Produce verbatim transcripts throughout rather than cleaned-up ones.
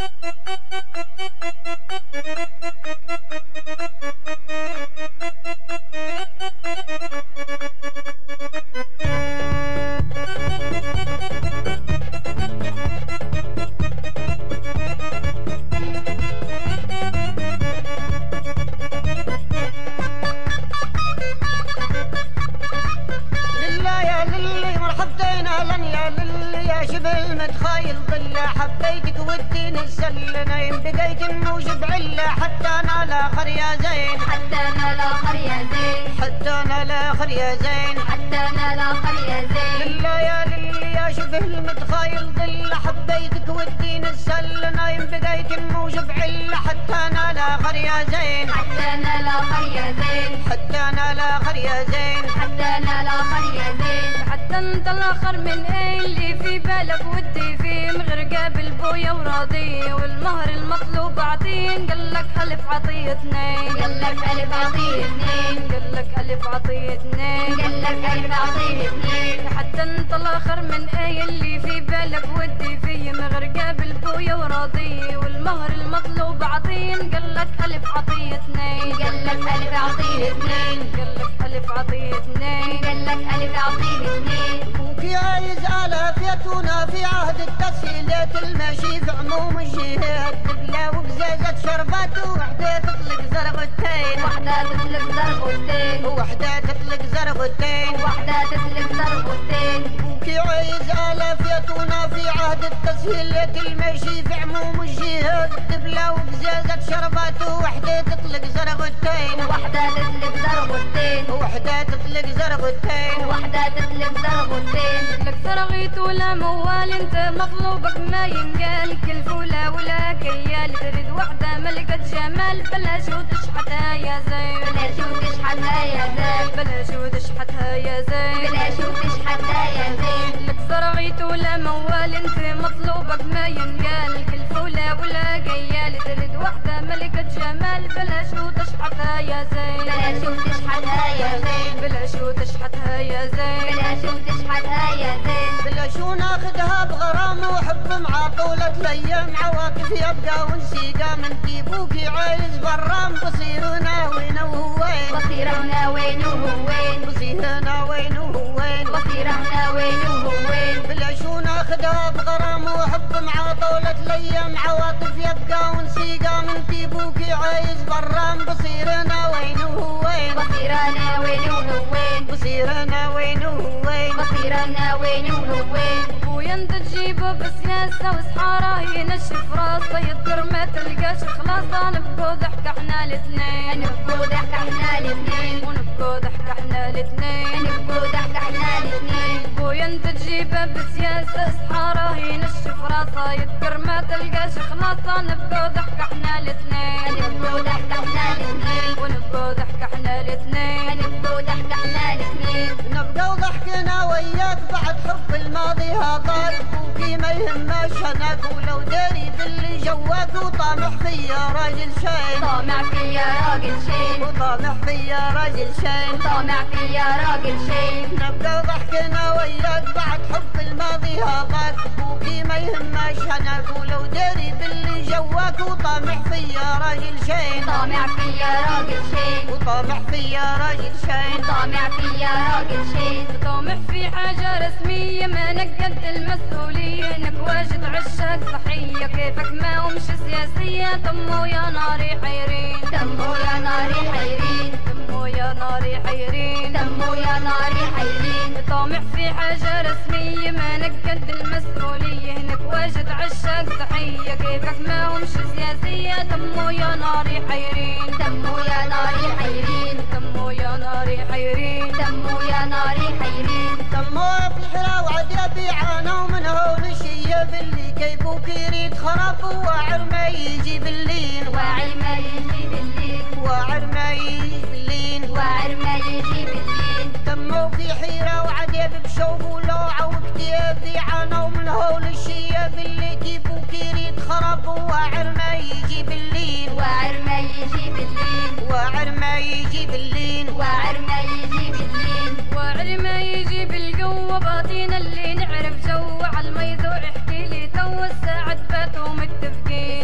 متخايل ضله حبيتك ودي نسل نايم بقيت النوجب عله حتى انا الاخر يا زين حتى انا الاخر يا زين حتى انا الاخر يا زين حتى انا الاخر يا زين لله يا للي يا شبه المتخايل ضله حبيتك ودي نسل نايم بقيت النوجب عله حتى انا الاخر يا زين حتى انا الاخر يا زين حتى انا الاخر يا زين حتى انا الاخر يا زين حتى انت الاخر من ايه اللي في بالك ودي فيه مغرقه بالبويه وراضيه والمهر المطلوب اعطين قالك الف عطيه اثنين قالك الف عطيه اثنين قالك الف عطيه اثنين قالك الف عطيه اثنين حتى انت الاخر من ايه اللي في بالك ودي فيه مغرقه بالبويه وراضيه والمهر المطلوب اعطين قالك الف عطيه اثنين قالك الف عطيه اثنين قالك الف عطيه اثنين قالك الف عطيه اثنين ابوكي عايز الاف ياتونا في عهد التسهيلات الماشي في عموم الجهات تبلا وقزازه شربات وحده تطلق زرغتين وحده تطلق زرغتين وحده تطلق زرغتين وحده تطلق زرغتين ابوكي عايز الاف ياتونا في عهد التسهيلات الماشي في عموم الجهات تبلا وقزازه شربات وحده تطلق زرغتين وحده تطلق زرغتين وحده تطلق زرغتين وحده تطلق زرغتين لك ترغيت ولا موال انت مطلوبك ما ينقال كل فوله ولا كيال تريد وحده ملكة جمال بلاش وتشحتها يا زين بلاش وتشحتها يا زين بلاش وتشحتها يا زين بلاش وتشحتها يا زين لك ترغيت ولا موال انت مطلوبك ما ينقال كل فوله ولا كيال تريد وحده ملكة جمال بلاش وتشحتها يا زين بلاش وتشحتها يا زين بلاش وتشحتها يا زين بلاش وتشحتها يا زين بلاش وناخدها بغرام وحب مع طولة الايام عواطف يبقى ونسيقى من تيبوكي عايز برام بصيرنا وين وهوين بصيرنا وين وهوين بصيرنا وين وهوين بصيرنا وين وهوين بلاش وناخدها بغرام وحب مع طولة الايام عواطف يبقى ونسيقى من تيبوكي عايز برام بصيرنا وين وهوين بصيرنا وين وهوين بصيرنا وين وهوين بصيرنا وين وهوين ابويا انت تجيبه بسياسه وسحاره ينشف راسه يذكر ما تلقاش خلاصه نبقوا ضحك احنا الاثنين نبقوا ضحك احنا الاثنين ونبقوا ضحك احنا الاثنين نبقوا ضحك احنا الاثنين ابويا انت تجيبه بسياسه سحاره ينشف راسه يذكر ما تلقاش خلاصه نبقوا ضحك احنا الاثنين نبقوا ضحك احنا الاثنين ونبقوا ضحك احنا الاثنين نبقوا ضحك احنا الاثنين نبقى ضحكنا وياك بعد حب الماضي هذاك ابوكي ما يهماش هناك ولو داري باللي جواك وطامح فيا راجل شين طامع فيا راجل شين وطامح فيا راجل شين طامع فيا راجل شين نبقى ضحكنا وياك بعد حب الماضي هذاك ابوكي ما يهماش هناك ولو داري باللي جواك وطامح فيا راجل شين طامع فيا راجل شين وطامح فيا راجل شين طامع فيا راجل شين طامح في حاجه رسميه ما نقد المسؤوليه انك واجد عشاق صحيه كيفك ما همش سياسيه تمو يا ناري حيرين تمو يا ناري حيرين تمو يا ناري حيرين تمو يا ناري حيرين طامح في حاجه رسميه ما نقد المسؤوليه انك واجد عشاق صحيه كيفك ما همش سياسيه تمو يا ناري حيرين تمو يا ناري حيرين تمو يا ناري حيرين تمو يا ناري حيرين تمو في الحلا وعد يبيعانا ومن هون الشيء باللي كيفوك يريد خراب واعر ما يجي باللين واعر ما يجي بالليل واعر ما يجي باللين واعر ما يجي بالليل تمو في حيرة وعد بشوق ولوعة وكتيب بيعانا ومن هون الشيء باللي كيفوك يريد خراب واعر ما يجي باللين واعر ما يجي بالليل واعر ما يجي باللين واعر ما يجي بالليل واعر ما يجي بالقوة باطينا اللي نعرف جو على الميزوع احكي لي تو الساعة باتوا متفقين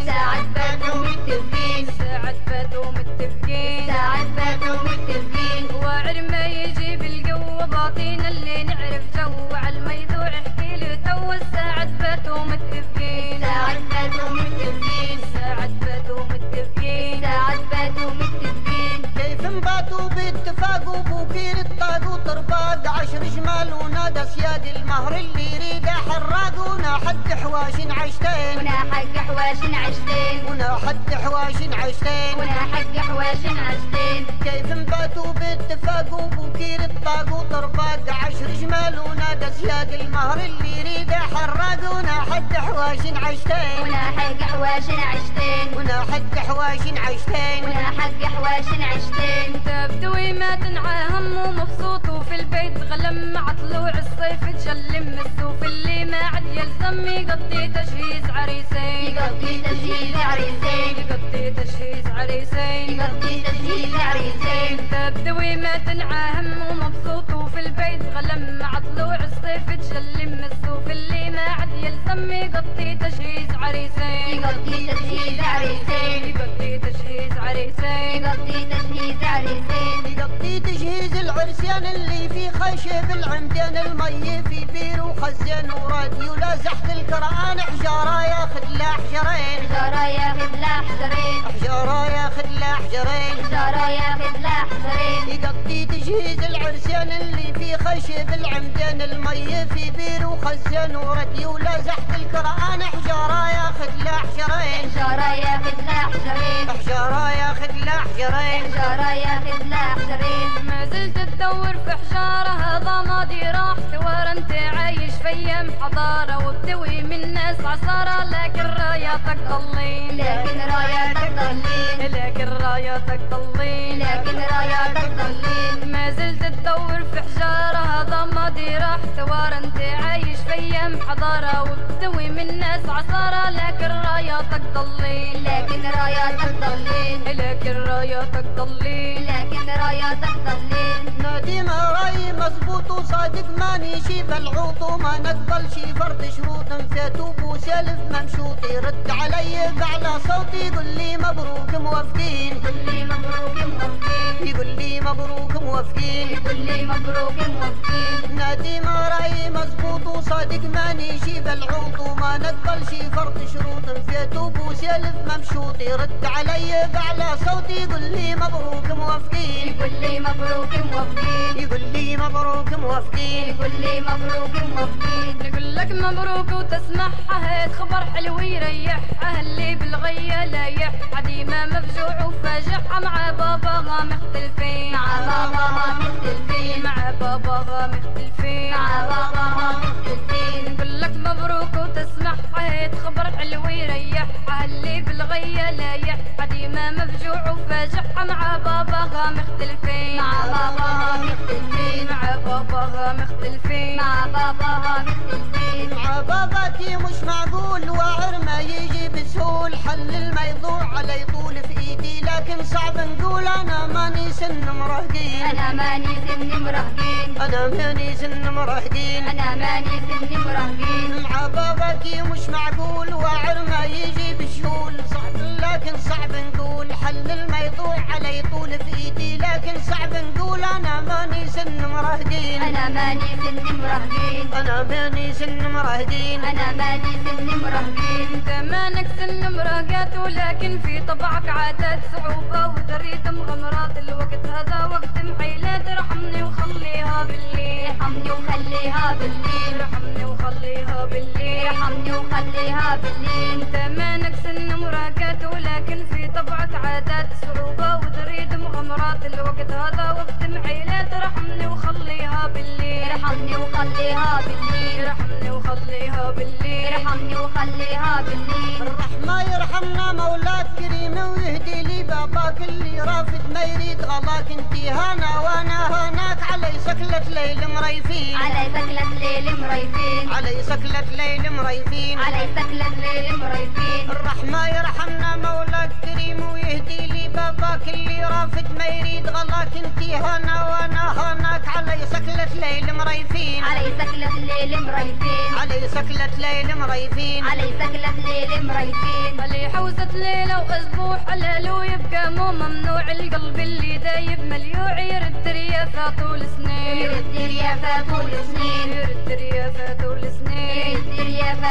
سياد المهر اللي يريد حراقونا حد حواش عشتين ونا حق حواش عشتين ونا حد حواش عشتين ونا حق حواش عشتين كيف انباتوا باتفاق وبوكير الطاق وطرباق عشر جمال ونادى سياد المهر اللي يريد حراقونا حد حواش عشتين ونا حق حواش عشتين ونا حد حواش عشتين ونا حق حواش عشتين تبدوي ما تنعاهم ومبسوط وفي البيت غلم مع طلوع الصيف تجلم السوف اللي ما عاد يلزم يقضي تجهيز عريسين يقضي تجهيز عريسين يقضي تجهيز عريسين يقضي تجهيز عريسين تبدوي ما تنعاهم ومبسوط وفي البيت غلم مع طلوع الصيف تجلم السوف اللي ما عاد يلزم يقضي تجهيز عريسين يقضي تجهيز عريسين يقضي تجهيز عريسين يقضي تجهيز عريسين يقضي تجهيز العرسان اللي في خشب العمدان المي في بير وخزان وراديو لازحت القرآن حجارة ياخذ لا حجرين حجارة ياخذ لا حجرين حجارة ياخذ لا حجرين حجارة ياخذ لا حجرين يقضي تجهيز العرسان اللي في خشب العمدان المي في بير وخزان وراديو لازحت القرآن حجارة ياخذ لا حجرين حجارة ياخذ لا حجرين حجارة ياخذ لا حجرين حجارة ياخذ لا حجرين ما زلت تدور في حجارة هذا ماضي راح ثوار انت عايش في ايام حضارة وبتوي من ناس عصارة لكن راياتك ضلين لكن راياتك ضلين لكن راياتك ضلين لكن راياتك ضلين ما زلت تدور في حجارة هذا ماضي راح ثوار انت عايش في ايام حضارة وبتوي من ناس عصارة لكن راياتك ضلين لكن راياتك ضلين لكن راياتك ضلين لكن راياتك ضلين نادي ما راي مزبوط وصادق ما نيشي بالعوط وما نقبل شي فرد شروط فاتو بوسالف ممشوط يرد علي بأعلى صوتي يقول لي مبروك موافقين يقول لي مبروك موافقين يقول لي مبروك موافقين يقول لي مبروك موافقين نادي ما راي مزبوط وصادق ما نيشي بالعوط وما نقبل شي فرد شروط فاتو بوسالف ممشوط يرد علي بأعلى صوتي يقول لي مبروك موافقين يقول لي مبروك موافقين يقول لي مبروك موافقين يقول لي مبروك موافقين نقول لك مبروك وتسمعها هاد خبر حلو يريحها اللي بالغية لايح عديمة مفجوع وفاجعها مع باباها مختلفين مع باباها مختلفين مع باباها مختلفين مع باباها مختلفين نقول لك مبروك وتسمعها هاد خبر حلو يريحها اللي بالغية لايح عديمة مفجوع وفاجعها مع باباها مختلفين مع باباها مختلفين مع باباها مختلفين مع باباها مختلفين مع باباكي مش معقول واعر ما يجي بسهول حل الموضوع علي طول في ايدي لكن صعب نقول انا ماني سن مراهقين أنا ماني سن مراهقين انا ماني سن مراهقين أنا ماني سن مراهقين مع باباكي مش معقول واعر ما يجي بسهول صعب لكن صعب نقول حل الموضوع علي طول في ايدي لكن صعب نقول انا ماني سن مراهقين أنا ماني سن مراهقين انا ماني سن مراهقين أنا ماني سن مراهقين انت مانك سن مراهقات ولكن في طبعك عادات صعوبة وتريد مغامرات الوقت هذا وقت محيلات ارحمني وخليها بالليل ارحمني وخليها بالليل ارحمني وخليها بالليل ارحمني وخليها بالليل انت مانك سن مراهقات ولكن في طبعك عادات صعوبة وتريد مغامرات الوقت هذا وقت محيلات ارحمني وخليها بالليل ارحمني وخليها بالليل ارحمني وخليها بالليل ارحمني وخليها بالليل الرحمة يرحمنا مولاك كريم ويهدي لي باباك اللي رافض ما يريد غلاك انتي هانا وانا هاناك علي سكلة ليل مريفين علي سكلة ليل مريفين علي سكلة ليل مريفين علي سكلة ليل مريفين الرحمة يرحمنا مولاك كريم ويهدي لي باباك اللي رافض ما يريد غلاك انتي هانا وانا هاناك علي سكلة ليل مريفين علي سكلة ليل مريفين علي سكلة ليل مريفين علي سكلة ليل مريفين اللي حوزت ليلة وأسبوع حلالو يبقى مو ممنوع القلب اللي دايب مليوع يرد ريافة طول سنين يرد ريافة طول سنين يرد ريافة طول سنين يرد ريافة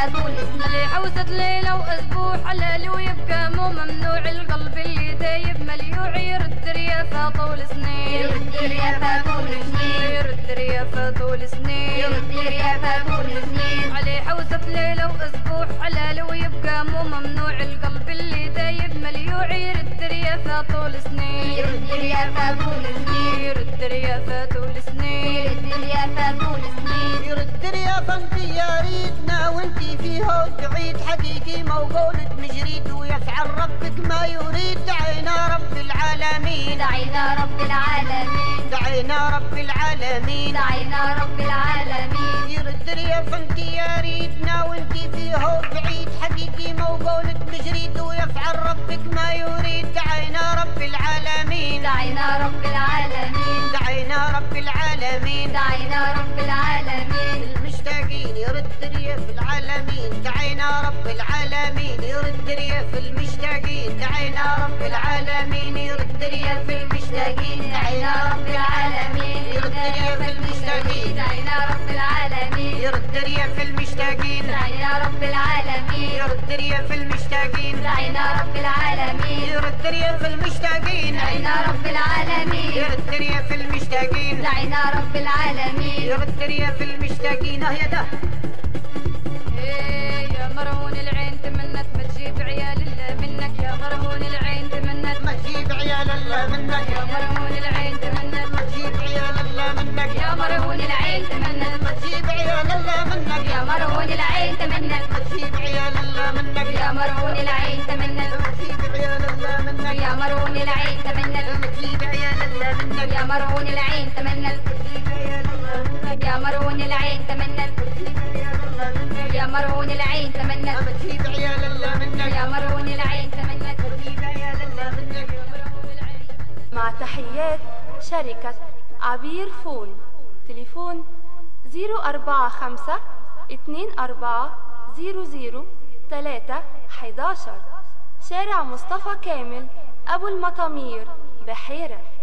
فطول سنين. اللي حوسة ليلة وأسبوع حلال ويبقى مو ممنوع، القلب اللي دايب مليوع يرد ريافة طول سنين. يرد ريافة طول سنين. يرد ريافة طول سنين. يرد ريافة طول سنين. عليه حوسة ليلة وأسبوع حلال ويبقى مو ممنوع، القلب اللي دايب مليوع يرد ريافة طول سنين. يرد ريافة طول سنين. يرد ريافة طول سنين. يرد ريافة طول سنين. يرد ريافة انت يا ريتنا وانتي فيها وتعيد، حقيقي موقولة مجريد ويفعل ربك ما يريد. دعينا رب العالمين. دعينا رب العالمين. دعينا رب العالمين. دعينا رب العالمين. يرد ريافة انت يا ريتنا وانتي فيها وتعيد، حقيقي موقولة مجريد ويفعل ربك ما يريد. دعينا رب العالمين. دعينا رب العالمين. دعينا رب العالمين. دعينا رب العالمين. المشتاقين يرد رياف العالمين. دعينا رب العالمين. يرد رياف المشتاقين. دعينا رب العالمين. يرد رياف المشتاقين. دعينا رب العالمين. يرد رياف المشتاقين. دعينا رب العالمين. يرد رياف المشتاقين. دعينا رب العالمين. يرد رياف المشتاقين. دعينا رب العالمين. يرد رياف المشتاقين. دعينا رب العالمين. يرد رياف المشتاقين. دعينا رب العالمين. يرد رياف المشتاقين. اه يا ده إيه يا مرهون العين تمنت ما تجيب عيال الا منك، يا مرهون العين تمنت ما تجيب عيال الا منك. يا مرهون العين تمنت ما تجيب عيال الا منك. يا مرهون العين تمنت. ما تجيب عيال الا منك. يا مرهون العين تمنت. ما تجيب عيال الا منك. يا مرهون العين تمنت. ما تجيب عيال الا منك. يا مرهون العين تمنت. ما تجيب عيال الا منك. يا مرهون العين تمنت. يا مرهون العين تمنت. يا مرهون العين تمنت. ما تجيب عيال الا منك. يا مرهون العين تمنت. ما تجيب عيال الا منك. مع تحيات شركة عبير فون. تليفون زيرو أربعة خمسة اتنين أربعة زيرو زيرو تلاتة حداشر، شارع مصطفى كامل أبو المطامير، بحيرة.